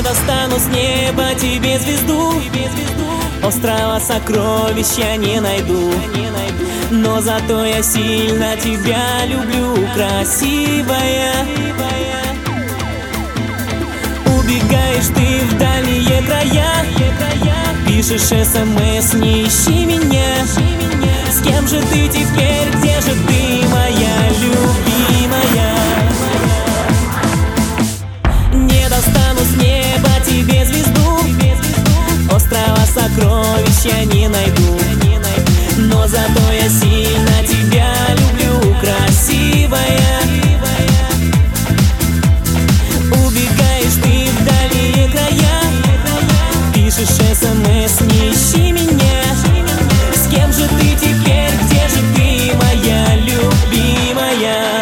достану с неба тебе звезду, острова сокровищ я не найду, но зато я сильно тебя люблю, красивая. Убегаешь ты в дальние края, пишешь СМС, не ищи меня. С кем же ты теперь, где же ты, моя любимая? Не достану с неба тебе звезду, острова сокровищ я не найду, но зато я сильно тебя люблю, красивая. Убегаешь ты в дальние края, пишешь СМС, не ищи меня. С кем же ты теперь, где же ты, моя любимая?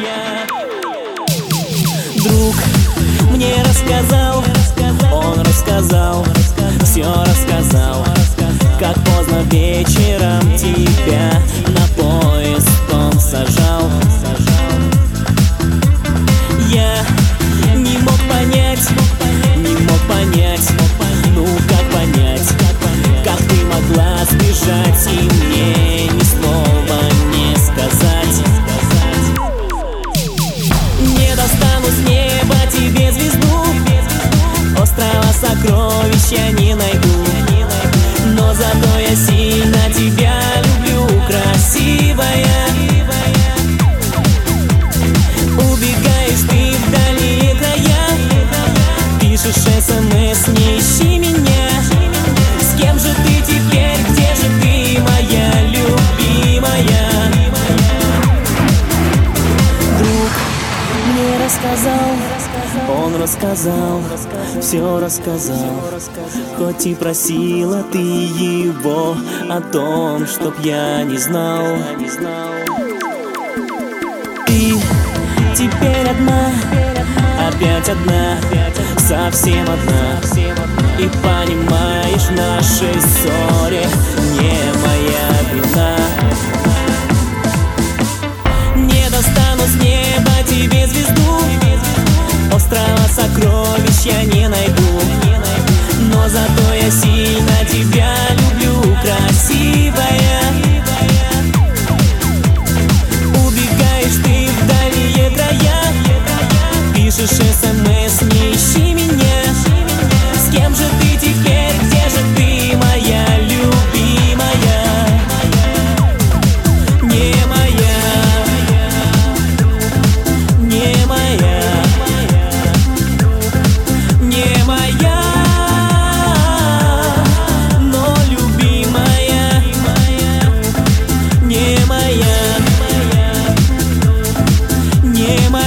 Друг мне рассказал, он рассказал, все рассказал, как поздно вечером тебя на поезд он сажал. Я не мог понять, ну как понять, как ты могла сбежать и мне ни слова не сказать. Не достану с неба тебе звезду, острова сокровищ я не найду, но зато я сильно тебя люблю, красивая. Убегаешь ты в дальние края, пишешь СМС, не ищи меня. С кем же ты теперь, где же ты, моя любимая? Друг мне рассказал, он рассказал, все рассказал, хоть и просила ты его о том, чтоб я не знал. Ты теперь одна, опять одна, совсем одна, и понимаешь, в нашей ссоре не моя вина. Не достану с неба тебе звезду, острова сокровищ я не найду, но зато я сильно тебя люблю, красивая. Убегаешь ты в дальние края, пишешь СМС, не ищи меня. С кем же ты теперь, где же ты, моя любимая? Не моя, не моя, не моя, но любимая. Не моя, не моя.